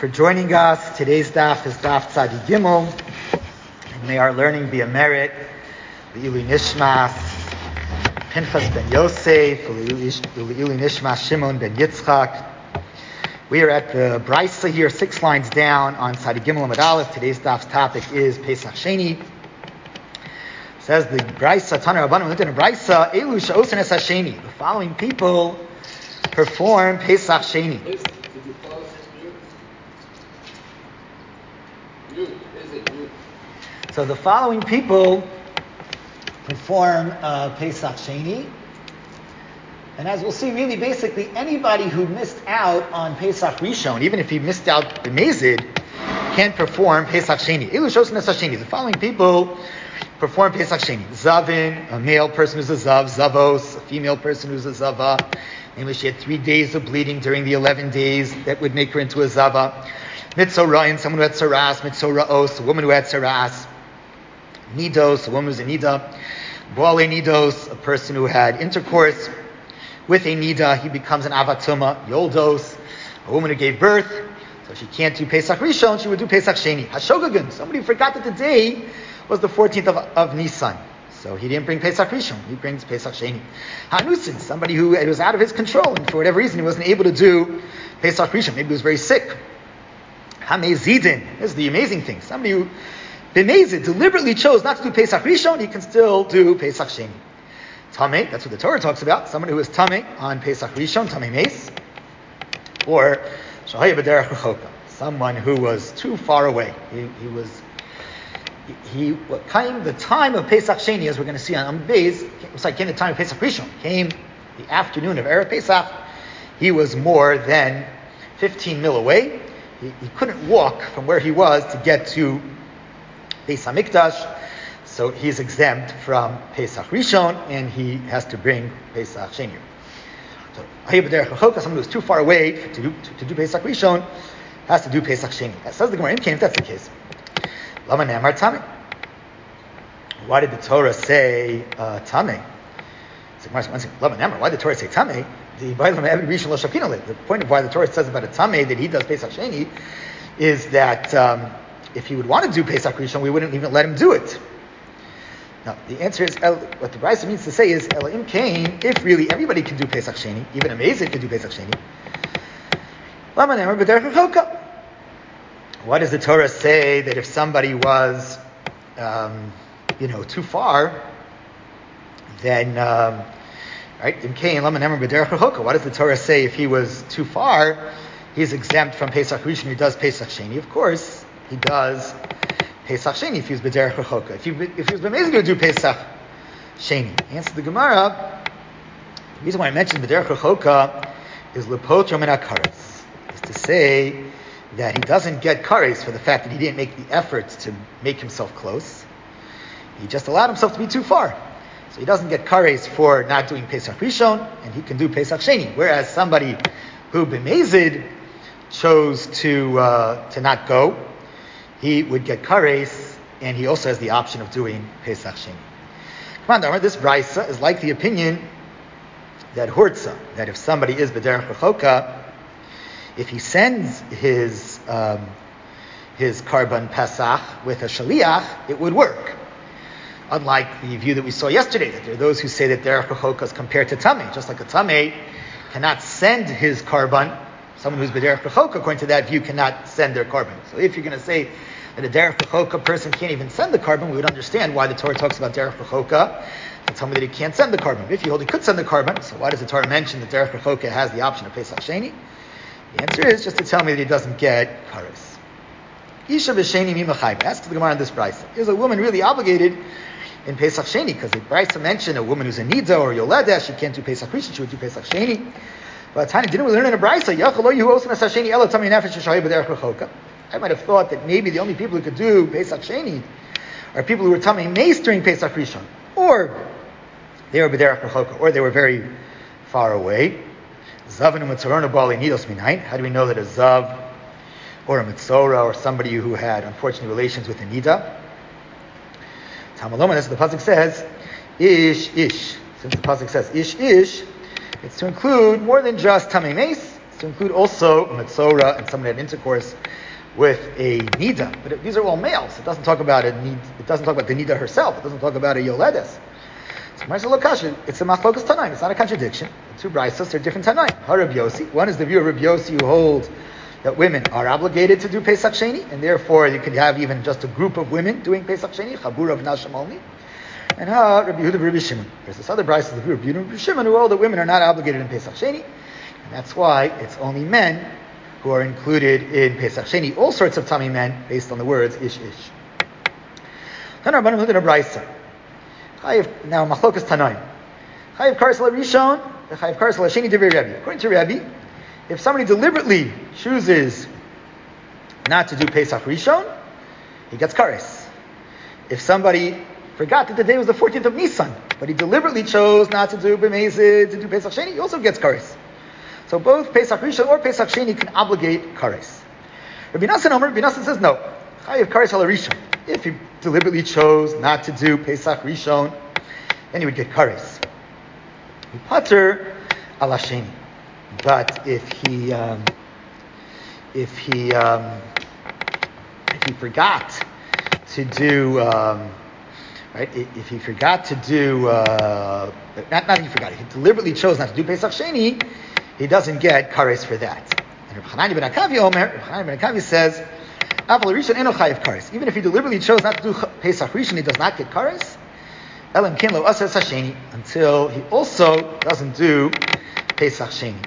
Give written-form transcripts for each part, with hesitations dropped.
for joining us. Today's daf is daf Tzadi Gimel, and may our learning be a merit. L'ili Nishmas Pinchas ben Yosef, L'ili Nishmas Shimon ben Yitzchak. We are at the Brisa here, 6 lines down on Tzadi Gimel Amud Aleph. Today's daf's topic is Pesach Sheni. Says the Brisa, Taner Rabbanim, looked at the Brisa, Elu she'osen es hasheni. The following people perform Pesach Sheni. So the following people perform Pesach Sheni. And as we'll see, really basically anybody who missed out on Pesach Rishon, even if he missed out the Mezid, can perform Pesach Sheni. Elu she'osen es hasheni. The following people perform Pesach Sheni. Zavin, a male person who's a Zav. Zavos, a female person who's a Zava. Namely, she had 3 days of bleeding during the 11 days that would make her into a Zava. Mitzorayin, someone who had Saras. Mitzoraos, a woman who had Saras. Nidos, a woman who's a Nida. Boale Nidos, a person who had intercourse with a Nida. He becomes an Avatuma. Yoldos, a woman who gave birth. So she can't do Pesach Rishon, she would do Pesach Sheni. Hashogagan, somebody who forgot that the day was the 14th of Nisan. So he didn't bring Pesach Rishon, he brings Pesach Sheni. Hanusin, somebody who it was out of his control, and for whatever reason he wasn't able to do Pesach Rishon. Maybe he was very sick. Hamezidin, this is the amazing thing. Somebody who B'mezid deliberately chose not to do Pesach Rishon, he can still do Pesach Sheni. Tameh, that's what the Torah talks about. Someone who is Tameh on Pesach Rishon, Tameh Meis. Or Shahaya B'derech Rechoka, someone who was too far away. He came the time of Pesach Sheni, as we're going to see on Beis. It's like came the time of Pesach Rishon. Came the afternoon of Erev Pesach. He was more than 15 mil away. He couldn't walk from where he was to get to Beis Hamikdash, so he's exempt from Pesach Rishon, and he has to bring Pesach Sheni. So someone who's too far away to do Pesach Rishon has to do Pesach Sheni. That says the Gemara. If that's the case, Lama Ne'amar Tameh. Why did the Torah say Tameh? Why did the Torah say Tameh? The point of why the Torah says about a Tameh that he does Pesach Sheni is that if he would want to do Pesach Rishon, we wouldn't even let him do it. Now, the answer is, what the Brisa means to say is, Elohim Cain, if really everybody can do Pesach Sheni, even a Mezid can do Pesach Sheni, Lama Ne'amar B'derech Rechoka. Why does the Torah say that if somebody was, too far, then, right? In Cain, Lama Ne'amar B'derech Rechoka. Why does the Torah say if he was too far, he's exempt from Pesach Rishon, he does Pesach Sheni? Of course, he does Pesach Sheni if he was B'derech Rechoka. If he was amazing going to do Pesach Sheni. Answer the Gemara. The reason why I mentioned B'derech Rechoka is Lepotro Min HaKares, is to say that he doesn't get kares for the fact that he didn't make the effort to make himself close. He just allowed himself to be too far. So he doesn't get kares for not doing Pesach Rishon, and he can do Pesach Sheni. Whereas somebody who B'mezid chose to not go, he would get kares, and he also has the option of doing Pesach Sheni. Come on, this Brisa is like the opinion that Hurtza, that if somebody is B'derech Rechoka, if he sends his Karban Pesach with a Shaliach, it would work. Unlike the view that we saw yesterday, that there are those who say that Derech Rechoka is compared to Tameh, just like a Tameh cannot send his Karban. Someone who's B'derech Rechoka, according to that view, cannot send their Karban. So if you're going to say that a Derech Rechoka person can't even send the Karban, we would understand why the Torah talks about Derech Rechoka and tell me that he can't send the Karban. If you hold he could send the Karban, so why does the Torah mention that Derech Rechoka has the option of Pesach Sheni? The answer is just to tell me that he doesn't get kares. Isha b'sheni mimachayv. Ask the Gemara on this Brisa. Is a woman really obligated in Pesach Sheni? Because the Brisa mentioned a woman who's a Nida or Yoledah, she can't do Pesach Rishon, she would do Pesach Sheni. But Tanya, didn't we learn in a Brisa? I might have thought that maybe the only people who could do Pesach Sheni are people who were Tamei Meis during Pesach Rishon, or they were B'derech Rechoka, or they were very far away. Zav and Mitzorona Bali Nidos Minayin. How do we know that a Zav or a Mitzora or somebody who had unfortunate relations with a Nida? Tamaloma, that's what the Pasuk says, Ish. Since the Pasuk says Ish, it's to include more than just Tamei Meis, it's to include also Metzora and someone who had intercourse with a Nida. But these are all males. It doesn't talk about a need. It doesn't talk about the Nida herself. It doesn't talk about a Yoledes. So Marisa Lokasha, it's a Machlokas Tanaim. It's not a contradiction. The two Brisas, they're different Tanaim. Harab Yossi. One is the view of Reb Yossi who holds that women are obligated to do Pesach Sheni, and therefore you could have even just a group of women doing Pesach Sheni, Chabur of Nashim only. And Rabbi Yehuda Rabbi Shimon. There's this other Brisas, the view of Rabbi Yehuda Rabbi Shimon, who hold that women are not obligated in Pesach Sheni, and that's why it's only men who are included in Pesach Sheni. All sorts of tummy men, based on the words ish ish. Then Rabbanim looked at a Brisa. Now Machlokas Tanaim. Chayiv Kares Rishon, Chayiv Kares Sheni Divrei Rebbe. According to Rebbe, if somebody deliberately chooses not to do Pesach Rishon, he gets kares. If somebody forgot that the day was the 14th of Nisan, but he deliberately chose not to do B'mezid, to do Pesach Sheni, he also gets kares. So both Pesach Rishon or Pesach Sheni can obligate kares. Rabbi Nassan says no. Chayiv kares ala Rishon. If he deliberately chose not to do Pesach Rishon, then he would get kares. He pater ala Sheni. But if he forgot to do if he forgot to do not he forgot, if he deliberately chose not to do Pesach Sheni, he doesn't get kares for that. And Reb Chananya ben Akavi says, Aval Rishon eno chayiv kares. Even if he deliberately chose not to do Pesach Rishon, he does not get kares. Elam ken lo aser Sheni, until he also doesn't do Pesach Sheni.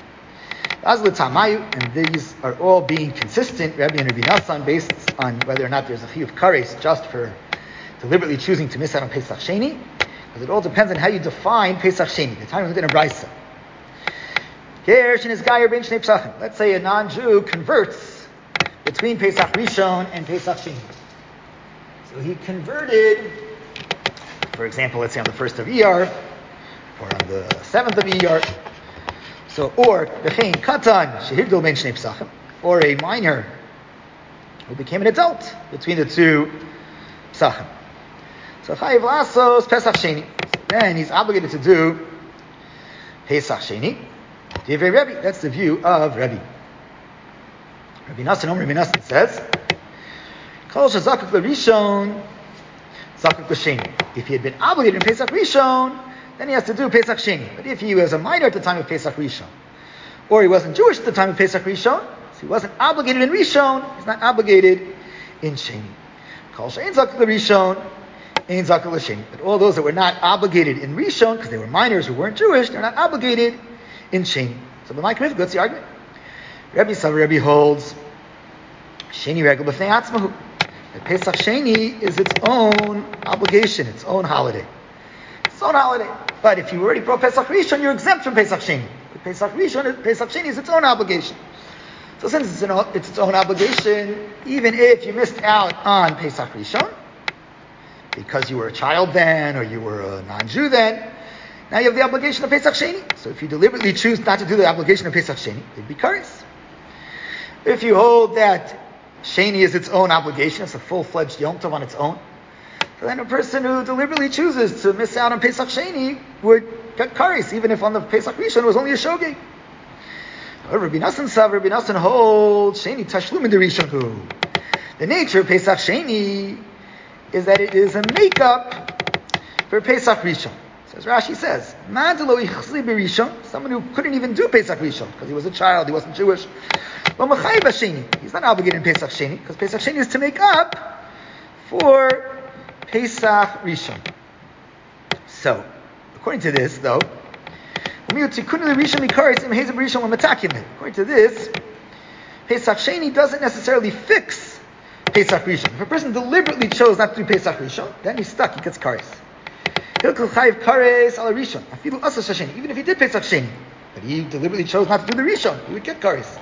And these are all being consistent, Rabbi and Rabbi Nassan, based on whether or not there's a chiyuv kares just for deliberately choosing to miss out on Pesach Sheni, because it all depends on how you define Pesach Sheni. The time we looked in a brisa. Let's say a non-Jew converts between Pesach Rishon and Pesach Sheni. So he converted, for example, let's say on the 1st of Iyar, or on the 7th of Iyar. So, or Bechein Katan Shehigdol Ben Shnei Pesachim, or a minor who became an adult between the two Pesachim. So Chayiv Lasos Pesach Sheni. So then he's obligated to do Pesach Sheni. Divrei Rebbe. That's the view of Rebbe. Rabbi Nassan says, Kol Shazakuk LeRishon Zakuk LeSheni. If he had been obligated in Pesach Rishon, then he has to do Pesach Sheni. But if he was a minor at the time of Pesach Rishon, or he wasn't Jewish at the time of Pesach Rishon, so he wasn't obligated in Rishon, he's not obligated in Sheni. Kol she'ein zakuk l'Rishon, ein zakuk l'Sheni. But all those that were not obligated in Rishon, because they were minors who weren't Jewish, they're not obligated in Sheni. So the Ma'akim, what's the argument? Rebbe holds Sheni regel b'fnei atzmahu. That Pesach Sheni is its own obligation, its own holiday. Its own holiday. But if you already brought Pesach Rishon, you're exempt from Pesach Sheni. Pesach Sheni is its own obligation. So since it's its own obligation, even if you missed out on Pesach Rishon, because you were a child then, or you were a non-Jew then, now you have the obligation of Pesach Sheni. So if you deliberately choose not to do the obligation of Pesach Sheni, it'd be kares. If you hold that Sheni is its own obligation, it's a full-fledged Yom Tov on its own, then a person who deliberately chooses to miss out on Pesach Sheni would get kares, even if on the Pesach Rishon it was only a shogeg. Rabbi Nassan holds Sheni Tashlum in the Rishon Hu. The nature of Pesach Sheni is that it is a makeup for Pesach Rishon. As Rashi says, someone who couldn't even do Pesach Rishon because he was a child, he wasn't Jewish. But Machayiv Sheni, he's not obligated in Pesach Sheni because Pesach Sheni is to make up for Pesach Rishon. So, according to this, though, according to this, Pesach Sheni doesn't necessarily fix Pesach Rishon. If a person deliberately chose not to do Pesach Rishon, then he's stuck, he gets kares. Even if he did Pesach Sheni, but he deliberately chose not to do the Rishon, he would get kares.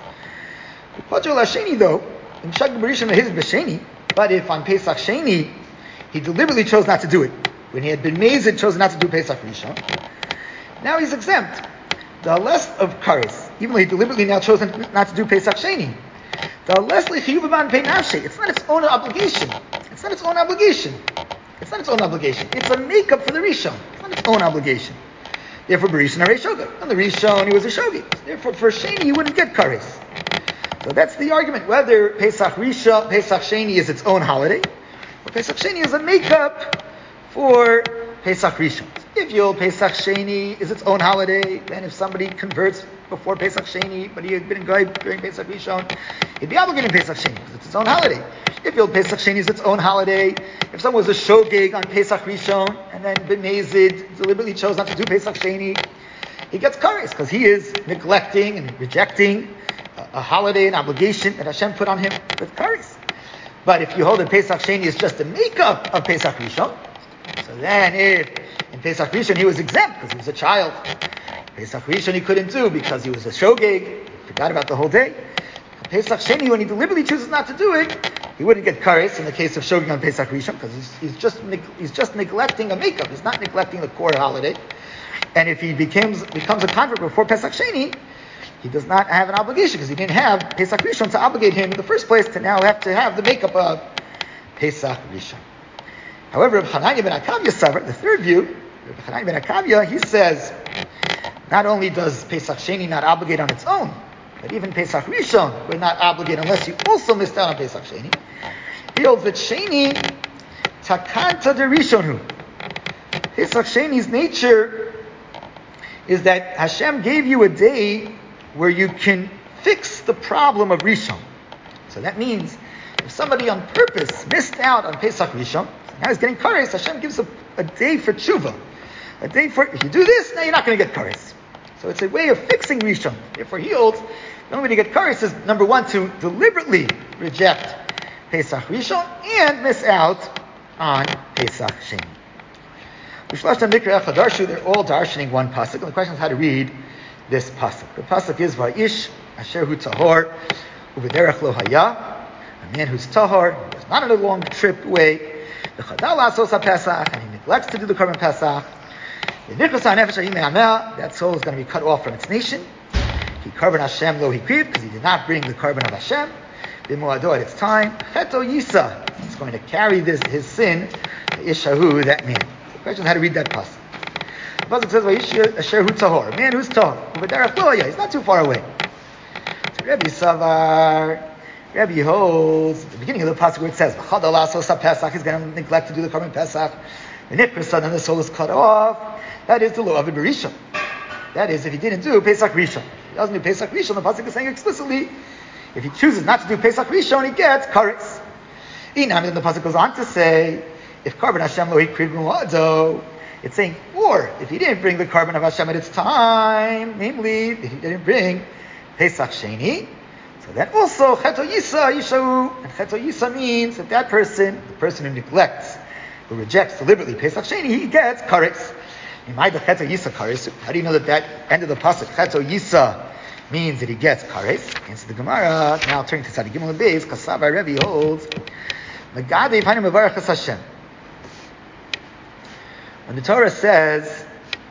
But if on Pesach Sheni he deliberately chose not to do it, when he had been mazed, chose not to do Pesach Rishon, now he's exempt. The less of kares, even though he deliberately now chose not to do Pesach Sheni, the less lechiyuv pei nafshe. It's not its own obligation. It's not its own obligation. It's a makeup for the Rishon. It's not its own obligation. Therefore, Barishon Arei Shogeg. On the Rishon, he was a Shogeg. Therefore, for Sheni, he wouldn't get kares. So that's the argument, whether Pesach Rishon, Pesach Sheni is its own holiday, or Pesach Sheni is a makeup for Pesach Rishon. If Yom Pesach Sheni is its own holiday, then if somebody converts before Pesach Sheni, but he had been in Goy during Pesach Rishon, he'd be obligated in Pesach Sheni, because it's its own holiday. If Yom Pesach Sheni is its own holiday, if someone was a shogeg on Pesach Rishon, and then B'mezid deliberately chose not to do Pesach Sheni, he gets kares, because he is neglecting and rejecting a holiday, an obligation that Hashem put on him with kares. But if you hold that Pesach Sheni is just a makeup of Pesach Rishon, so then if in Pesach Rishon he was exempt because he was a child, Pesach Rishon he couldn't do because he was a shogeg, he forgot about the whole day. Pesach Sheni, when he deliberately chooses not to do it, he wouldn't get kares in the case of shogeg on Pesach Rishon because he's just neglecting a makeup. He's not neglecting the core holiday. And if he becomes a convert before Pesach Sheni, he does not have an obligation because he didn't have Pesach Rishon to obligate him in the first place to now have to have the makeup of Pesach Rishon. However, Reb Chananya ben Akavya, the third view, Reb Chananya ben Akavya, he says, not only does Pesach Sheni not obligate on its own, but even Pesach Rishon would not obligate unless you also missed out on Pesach Sheni. He holds that Sheni takanta de Rishonhu. Pesach Sheni's nature is that Hashem gave you a day where you can fix the problem of Rishon. So that means if somebody on purpose missed out on Pesach Rishon, now he's getting kares, Hashem gives a day for tshuva. A day for, if you do this, now you're not going to get kares. So it's a way of fixing Rishon. Therefore he holds, the only way to get kares is, number one, to deliberately reject Pesach Rishon and miss out on Pesach Sheni. They're all darshaning one pasuk, and the question is how to read this pasuk. The pasuk is Va'ish Asher Hu Tahor U'V'derech Lo Haya, a man who's tahor, who is not on a long trip away, and he neglects to do the Korban Pesach. That soul is going to be cut off from its nation. He Korban Hashem Lo Hikriv, because he did not bring the Korban of Hashem. B'moado at its time. Cheto Yisa, he's going to carry his sin. Ishahu, that man. The question is how to read that pasuk. The pasuk says Va'ish Asher Hu Tahor, a man who's tahor. U'V'derech Lo Haya, he's not too far away. So Rebbe Savar. Rebbe holds at the beginning of the pasuk where it says V'chadal Asos Pesach, he's going to neglect to do the Korban Pesach. The Nikra, then the soul is cut off. That is the law of the Rishon. That is, if he didn't do Pesach Rishon. If he doesn't do Pesach Rishon, the pasuk is saying explicitly, if he chooses not to do Pesach Rishon, he gets kares. Then the pasuk goes on to say, if Korban Hashem Lo Hikriv B'moado, it's saying, or if he didn't bring the Korban of Hashem at its time, namely, if he didn't bring Pesach Sheni, so that also Cheto Yisa Yishahu, and Cheto Yisa means that the person who neglects, who rejects deliberately Pesach Sheni, he gets kares. How do you know that end of the pasuk Cheto Yisa means that he gets kares? Answer the Gemara. Now turning to Tzadi Gimel Beis, Kasavar Rebbe holds Megadev Hainu Mevarachas Hashem. When the Torah says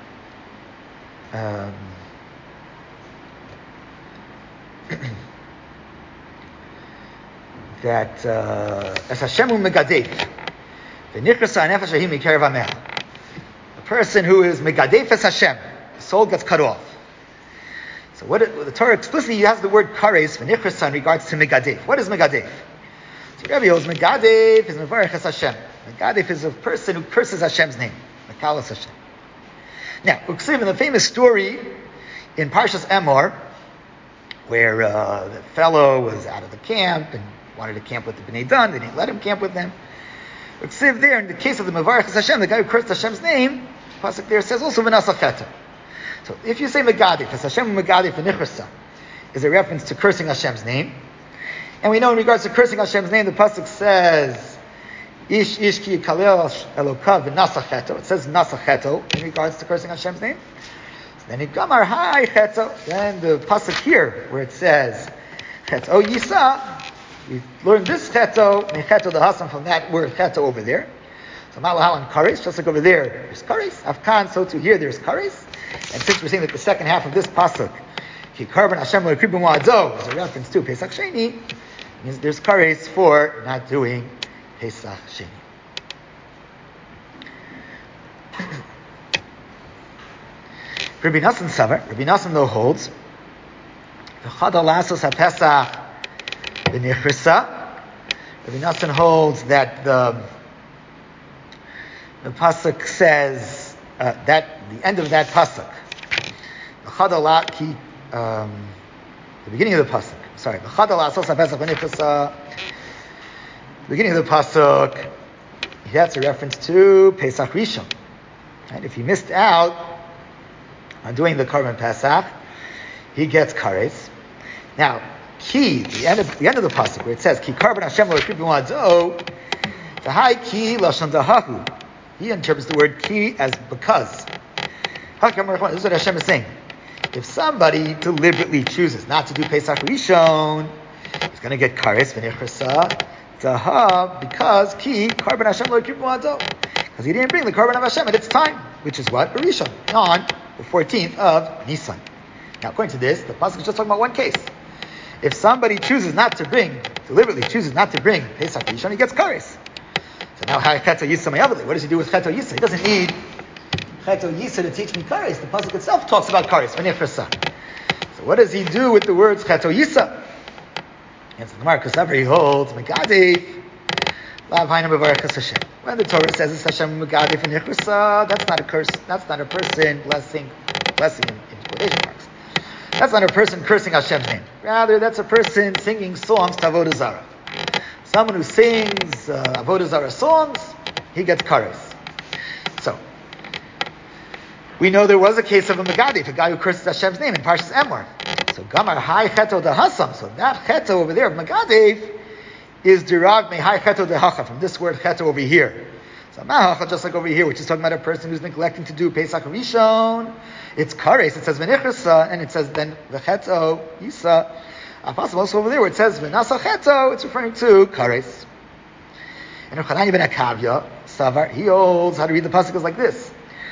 that as Hashem Megadev, the Nichras HaNefesh Ahim Mikerav HaMe'ah, a person who is Megadef as Hashem, the soul gets cut off. So what the Torah explicitly has the word kares v'nichras in regards to Megadef. What is Megadef? So Rebbe holds Megadef is Mevarech as Hashem. Megadef is a person who curses Hashem's name, Mekalas Hashem. Now, Uksiv, in the famous story in Parshas Emor, where the fellow was out of the camp and wanted to camp with the Bnei Dan, they didn't let him camp with them. Uksiv there, in the case of the Mevarech Hashem, the guy who cursed Hashem's name, the pasuk there says also V'nasa Cheto. So if you say Megadef, as Hashem Megadef v'nichrasa, is a reference to cursing Hashem's name. And we know in regards to cursing Hashem's name, the pasuk says Ish ki yikalel elokav v'nasa Cheto. It says Nasa Cheto in regards to cursing Hashem's name. So then it Gamar Hai Cheto. Then the pasuk here, where it says Cheto Yisa, we learned this Cheto, Mecheto the Hasan from that word Cheto over there. So Malahal and Kares, just like over there, there's Kares. Afkan, so too here, there's Kares. And since we're saying that the second half of this pasuk, Ki Karban Hashem Lo Yikriv B'moado, is a reference to Pesach Sheni, it means there's Kares for not doing Pesach Sheni. Rabbi Nassan Savar. Rabbi Nassan though holds V'chadal lasos haPesach b'nichrisa. Rabbi Nassan holds that the pasuk says that the end of that pasuk, the beginning of the pasuk. Sorry, the beginning of the pasuk. That's a reference to Pesach Rishon. Right? If he missed out on doing the Korban Pesach, he gets kares. Now, the end of the pasuk where it says ki Korban Hashem lo yikribu ado, the high ki lashon dahahu. He interprets the word ki as because. This is what Hashem is saying. If somebody deliberately chooses not to do Pesach Rishon, he's going to get kares v'nichrasa daha because ki Korban Hashem lo yikribu ado, because he didn't bring the Korban of Hashem at its time, which is what? Rishon, on the 14th of Nisan. Now, according to this, the pasuk is just talking about one case. If somebody deliberately chooses not to bring Pesach Rishon, he gets kares. So now, Cheto Yisa Mayavli. What does he do with Cheto Yisa? He doesn't need Cheto Yisa to teach me kares. The pasuk itself talks about kares. So what does he do with the words Cheto Yisa? And so the Gemara Kosavar, he holds Megadif Lav Hainu Mevarachas Hashem. When the Torah says it's Hashem Megadif and Nichrasa, that's not a curse. That's not a person blessing in quotation marks. That's not a person cursing Hashem's name. Rather, that's a person singing songs to Avodah Zarah. Someone who sings Avodah Zarah songs, he gets kares. So, we know there was a case of a Megadif, a guy who curses Hashem's name in Parshas Emor. So, Gamar Hai Cheto Dehasam. So, that Cheto over there of Megadif is derived Mei Hai Cheto Dehacha, from this word Cheto over here. So, Mahacha, just like over here, which is talking about a person who's neglecting to do Pesach Rishon, it's kares. It says V'nichrasa, and it says then V'cheto Yisa. Possible also over there where it says V'nasa Cheto, it's referring to kares. And Chananya ben Akavya, Savar, he holds how to read the pasuk is like this.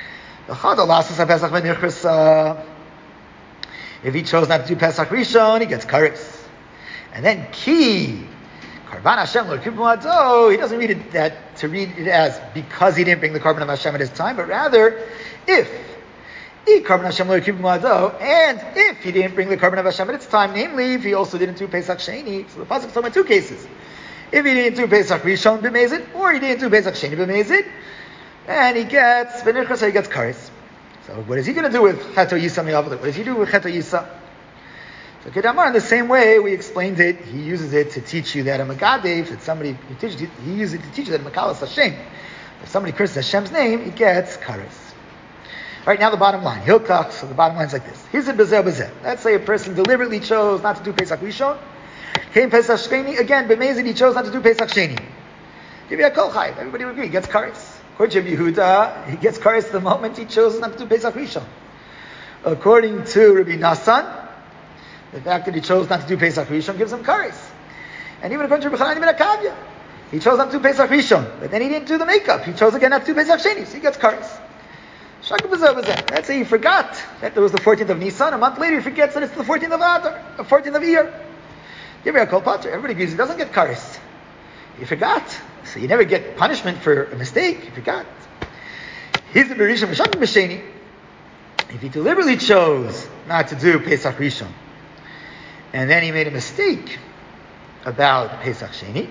If he chose not to do Pesach Rishon, he gets kares. And then Ki Karban Hashem lo yikribu ado, he doesn't read it as because he didn't bring the Korban of Hashem at his time, but rather if Korban Hashem lo yikribu ado, and if he didn't bring the Korban of Hashem at its time, namely if he also didn't do Pesach Sheni. So the pasuk is talking about two cases. If he didn't do Pesach Rishon b'mezid, or he didn't do Pesach Sheni b'mezid, and he gets v'nichrasa, he gets kares. So what is he going to do with Cheto Yisa Me'avli? What does he do with Cheto Yisa? So Kedamar, in the same way we explained it, he uses it to teach you that a Megadif, that somebody, he uses it to teach you that Mekalas Hashem, if somebody curses Hashem's name, he gets kares. All right, now the bottom line. Hilkach, so the bottom line is like this. Here's a bezeh bezeh. Let's say a person deliberately chose not to do Pesach Rishon. Came Pesach Sheni, again, b'mezid, he chose not to do Pesach Sheni. Give you a kol chayv. Everybody would agree, he gets kares. According to Yehuda, he gets kares the moment he chose not to do Pesach Rishon. According to Rabbi Nassan, the fact that he chose not to do Pesach Rishon gives him kares. And even according to Rabbi Chananya ben Akavya, he chose not to do Pesach Rishon, but then he didn't do the makeup. He chose again not to do Pesach Sheni, so he gets kares. Let's say he forgot that there was the 14th of Nisan. A month later he forgets that it's the 14th of Adar, the 14th of Iyar. Give me a kol pater. Everybody agrees he doesn't get kares. He forgot. So you never get punishment for a mistake. He forgot. He's the Berishon V'Sham B'Sheni. If he deliberately chose not to do Pesach Rishon, and then he made a mistake about Pesach Sheni,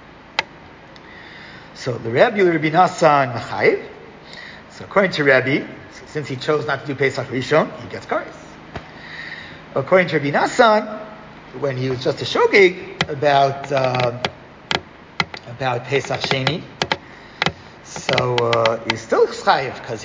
so the Rabbi Nassan Machayev. So according to Rabbi, since he chose not to do Pesach Rishon, he gets kares. According to Rabbi Nassan, when he was just a shogeg about Pesach Sheni, so he's still chayiv because he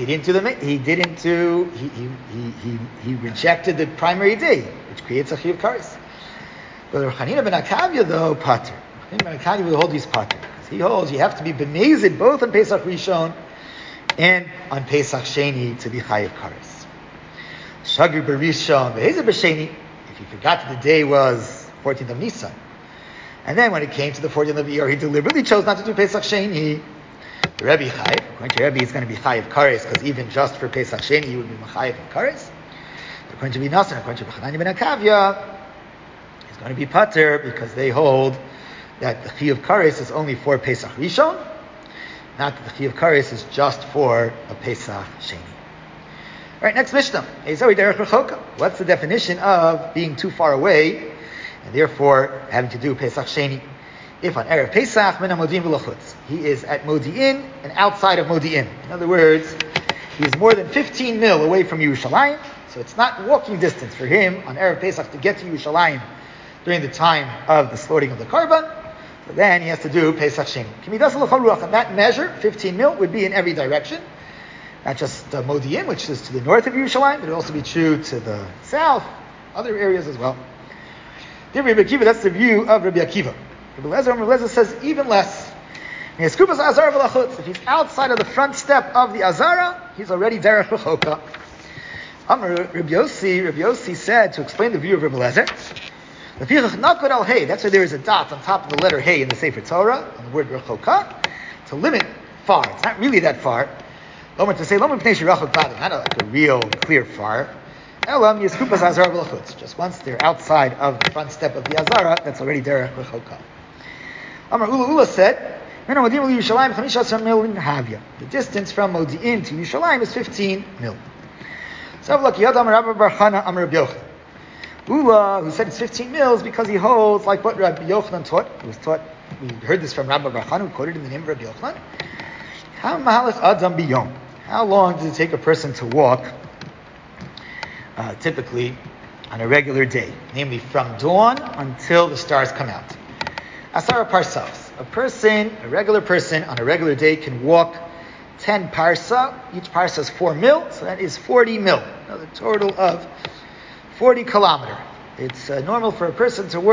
rejected the primary day, which creates a chiyuv kares. But Rav Chanina ben Akavya though pater. Chanina ben Akavya will hold these pater because he holds you have to be b'mezid both on Pesach Rishon and on Pesach Sheni to be chayiv kares. Shagir b'Rishon v'Hezer b'Sheni. If he forgot that the day was 14th of Nisan, and then when it came to the 14th of Iyar, he deliberately chose not to do Pesach Sheni, the Rebbe chayiv. According to Rebbe, he's going to be chayiv kares because even just for Pesach Sheni, he would be chayiv kares. According to Rabbi Nassan, according to Chananya ben Akavya, he's going to be pater because they hold that the chiyuv kares is only for Pesach Rishon. Not that the chiyuv kares is just for a Pesach Sheni. All right, next Mishnah. What's the definition of being too far away and therefore having to do Pesach Sheni? If on Erev Pesach, min ha-Modi'in v'lachutz, he is at Modi'in and outside of Modi'in. In other words, he is more than 15 mil away from Yerushalayim, so it's not walking distance for him on Erev Pesach to get to Yerushalayim during the time of the slaughtering of the Karban. So then he has to do Pesach Sheni. And that measure, 15 mil, would be in every direction. Not just Modi'in, which is to the north of Yerushalayim, but it would also be true to the south, other areas as well. Rabbi Akiva, that's the view of Rabbi Akiva. Rabbi Lezer says even less. If he's outside of the front step of the Azara, he's already derech rechoka. Rabbi Yossi said, to explain the view of Rabbi Lezer, that's why there is a dot on top of the letter Hey in the Sefer Torah, on the word rechoka, to limit far. It's not really that far. To say, not like a real clear far. Just once they're outside of the front step of the Azara, that's already derech rechoka. Amar Ula said, the distance from Modi'in to Yerushalayim is 15 mil. Ula, who said it's 15 mils, because he holds like what Rabbi Yochanan taught. He was taught, we heard this from Rabbi Bar Chana, who quoted in the name of Rabbi Yochanan. How long does it take a person to walk, typically on a regular day, namely from dawn until the stars come out? Asara parsas. A regular person on a regular day can walk 10 parsa. Each parsa is 4 mil, so that is 40 mil. Another total of 40 kilometers. It's normal for a person to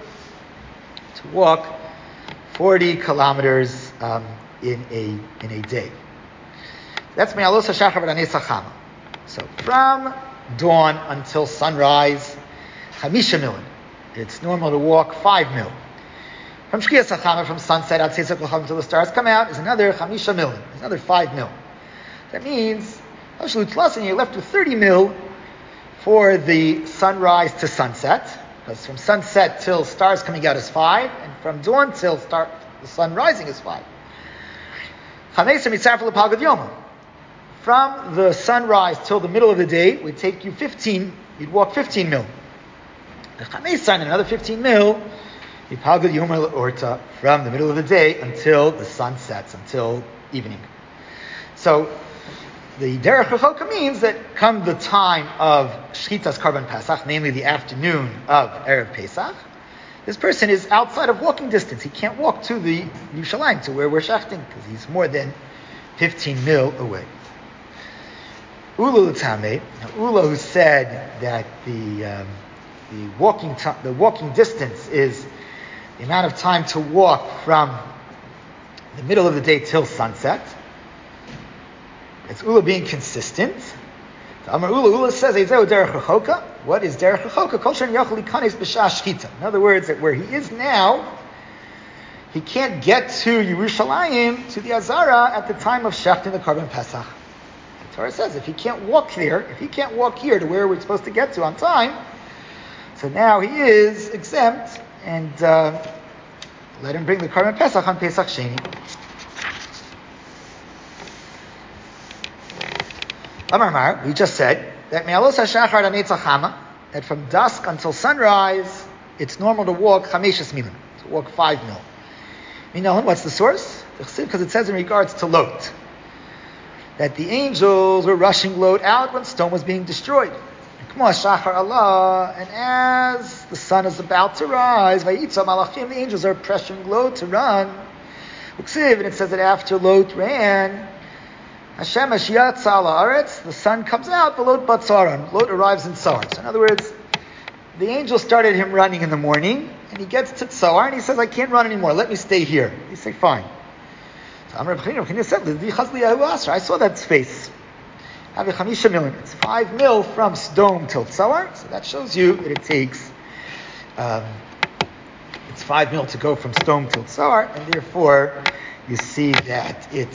walk 40 kilometers in a day. That's me'alos hashachar v'danei sachama. So from dawn until sunrise, 5 mil. It's normal to walk 5 mil. From Shkiyas HaChama, from sunset at Tzeitzak L'cham until the stars come out, is another 5 mil. It's another 5 mil. That means, you're left with 30 mil for the sunrise to sunset, because from sunset till stars coming out is 5, and from dawn till the sun rising is 5. From the sunrise till the middle of the day would take you 15, you'd walk 15 mil. Another 15 mil, from the middle of the day until the sun sets, until evening. So the derech rechoka means that come the time of Shchitas Karban Pesach, namely the afternoon of Erev Pesach, this person is outside of walking distance. He can't walk to the Yerushalayim, to where we're shechting, because he's more than 15 mil away. Ula L'tameh, Ula, who said that the walking distance is the amount of time to walk from the middle of the day till sunset. It's Ula being consistent. Amar Ula says, what is derech rechoka? In other words, that where he is now, he can't get to Yerushalayim, to the Azara, at the time of shechting the Karban Pesach. The Torah says, if he can't walk there, if he can't walk here to where we're supposed to get to on time, so now he is exempt, and let him bring the Karban Pesach on Pesach Sheni. Amar, we just said that me'alos hashachar danei tzachama, that from dusk until sunrise, it's normal to walk 5 mil, to walk 5 mil. Minahon, what's the source? Because it says in regards to Lot, that the angels were rushing Lot out when Sodom was being destroyed. And as the sun is about to rise, the angels are pressuring Lot to run. And it says that after Lot ran, the sun comes out, but Lot arrives in Tsar. So in other words, the angel started him running in the morning, and he gets to Tsar, and he says, I can't run anymore, let me stay here. He say, fine. So I saw that space. It's 5 mil from Sodom till Tsar, so that shows you that it takes, it's 5 mil to go from Sodom till Tsar, and therefore you see that it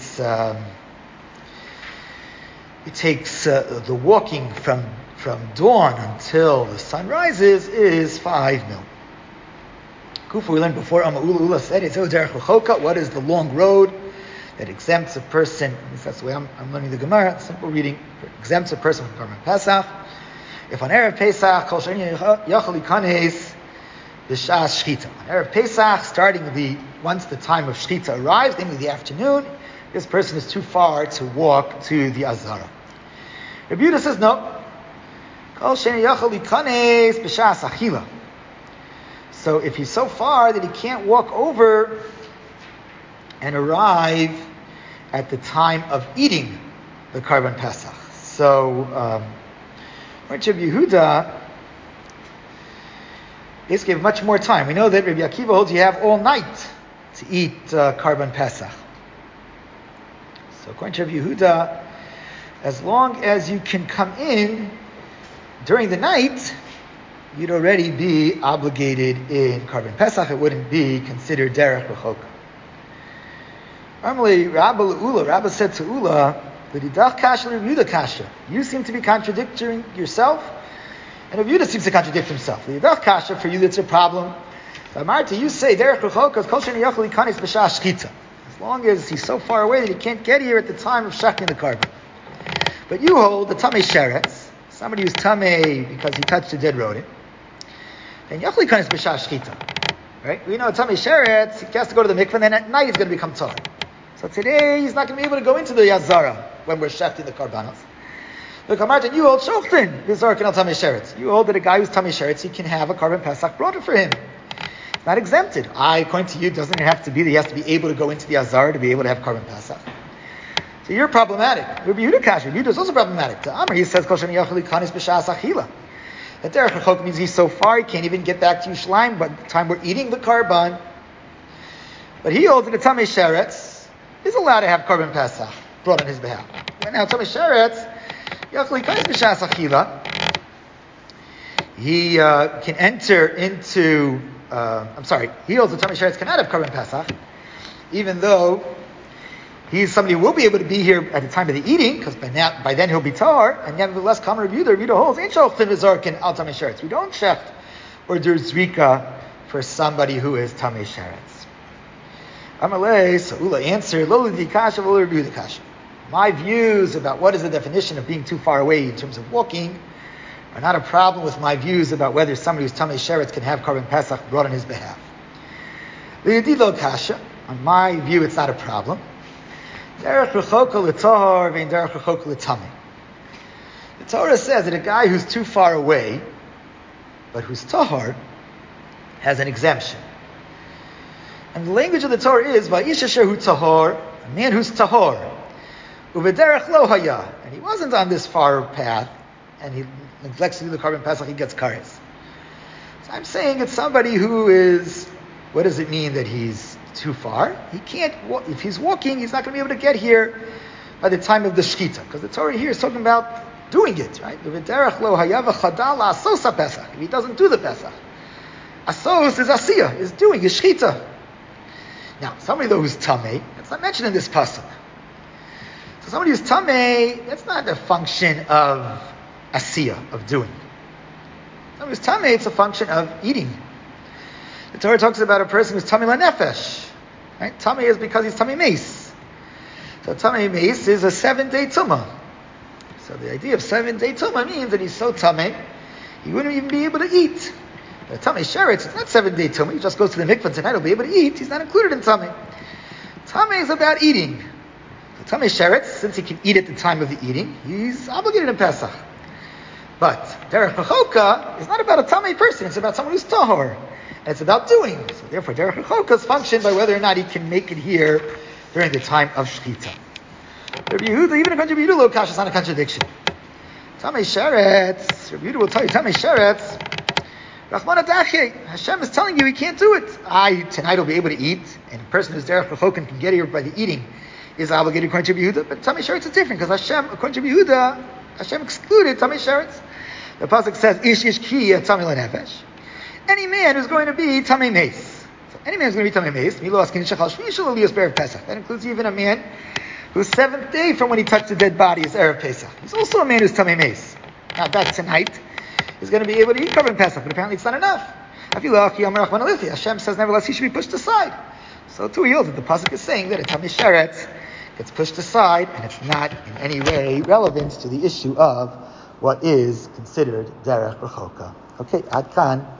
takes the walking from dawn until the sun rises is 5 mil. Kufa, we learned before, Ula said, what is the long road that exempts a person, at least that's the way I'm learning the Gemara, simple reading, exempts a person from Korban Pesach. If on Erev Pesach, Kol She'ein Yachal Yikanes B'Shas Shchita. On Erev Pesach, once the time of Shchita arrives, namely the afternoon, this person is too far to walk to the Azara. Rabbi Yehuda says no. Kol She'ein Yachal Yikanes B'Shas Achila. So if he's so far that he can't walk over and arrive at the time of eating the Korban Pesach. So, Rabbi Yehuda basically have much more time. We know that Rabbi Akiva holds you have all night to eat Korban Pesach. So according to Rabbi Yehuda, as long as you can come in during the night, you'd already be obligated in Korban Pesach. It wouldn't be considered derech rechoka. Normally, Rabba said to Ula, "L'didach kasha, Rabbi Yehuda kasha." You seem to be contradicting yourself, and Rabbi Yehuda seems to contradict himself. L'didach kasha, for you that's a problem. Amarti, you say derech rechoka kol she'ein yachal yikanes b'shas shchita. As long as he's so far away that he can't get here at the time of shechting the korban. But you hold the tamei sheretz, somebody who's tamei because he touched a dead rodent. And Yachli Kanis B'Shas Shchita. Right? We know Tamei Sheretz, he has to go to the mikveh, and then at night he's going to become Tar. So today he's not going to be able to go into the Yazara when we're shefting the Karbanos. Look, Martin, you hold Shoftin, Yizarkin al Tamei Sheretz. You hold that a guy who's Tamei Sheretz, he can have a Korban Pesach brought for him. It's not exempted. According to you, doesn't it have to be that he has to be able to go into the Yazara to be able to have Korban Pesach? So you're problematic. Rabbi Yehuda Kash, Rabbi Yehuda is also problematic. To Amr, he says, Kol She'ein Yachal Yikanes B'Shas Achila. That derech rechoka means he's so far he can't even get back to Yerushalayim by the time we're eating the korban. But he holds that the Tamei Sheretz is allowed to have Korban Pesach brought on his behalf. Right now, Tamei Sheretz, Yachal Yikanes B'Shas Achila, he can enter into. He holds that Tamei Sheretz cannot have Korban Pesach, even though he's somebody who will be able to be here at the time of the eating, because by then he'll be tar, and nevertheless, Kamar Rabbi Yehuda holds, ain't shochin v'zarkin al tamei sheretz. We don't shecht or do zrika for somebody who is tamei sheretz. Amalei, so Ula answered, lo l'di kasha v'lo Rabbi Yehuda kasha. My views about what is the definition of being too far away in terms of walking are not a problem with my views about whether somebody who's tamei sheretz can have Korban Pesach brought on his behalf. L'di lo kasha. On my view, it's not a problem. Derech rechoka l'tahar vein derech rechoka l'tamei. The Torah says that a guy who's too far away, but who's tahar, has an exemption. And the language of the Torah is va'isha shehu tahar, a man who's tahar, uvederech lo haya, and he wasn't on this far path, and he neglects to do the Korban Pesach, he gets kares. So I'm saying it's somebody who is. What does it mean that he's too far? He can't. If he's walking, he's not going to be able to get here by the time of the shchita, because the Torah here is talking about doing it, right? If he doesn't do the Pesach, asos is asiyah, is doing his shchita. Now, somebody though who's tamei, that's not mentioned in this pasuk. So somebody who's tamei, that's not a function of asiyah, of doing. Somebody who's tamei, it's a function of eating. The Torah talks about a person who's tamei lanefesh. Right? Tamei is because he's tamei meis. So tamei meis is a 7-day tumah. So the idea of 7-day tumah means that he's so tamei, he wouldn't even be able to eat. But tamei sheretz is not 7-day tumah. He just goes to the mikvah tonight, he'll be able to eat. He's not included in tamei. Tamei is about eating. So tamei sheretz, since he can eat at the time of the eating, he's obligated in Pesach. But derech rechoka is not about a tamei person. It's about someone who's tahor. And it's about doing. So therefore, derech rechoka's function by whether or not he can make it here during the time of shchita. Rabbi Yehuda, even according to Rabbi Yehuda, lo kasha is not a contradiction. Tamei sheretz, Rabbi Yehuda will tell you, tamei sheretz, Rachmana dachye, Hashem is telling you he can't do it. Tonight will be able to eat, and a person who's derech rechoka can get here by the eating is obligated according to Rabbi Yehuda. But tamei sheretz is different, because Hashem, according to Rabbi Yehuda, Hashem excluded tamei sheretz. The pasuk says, ish ki tamei lanefesh. Any man who's going to be tamei meis. So any man who's going to be tamei meis, milo askin shachal shvishal aliyos be'erev Pesach. That includes even a man whose 7th day from when he touched the dead body is erev Pesach. He's also a man who's tamei meis. Now that tonight is going to be able to eat Korban Pesach, but apparently it's not enough. Hashem says nevertheless he should be pushed aside. So too he holds that the pasuk is saying that a tamei sheretz gets pushed aside, and it's not in any way relevant to the issue of what is considered derech rechoka. Okay, ad kan.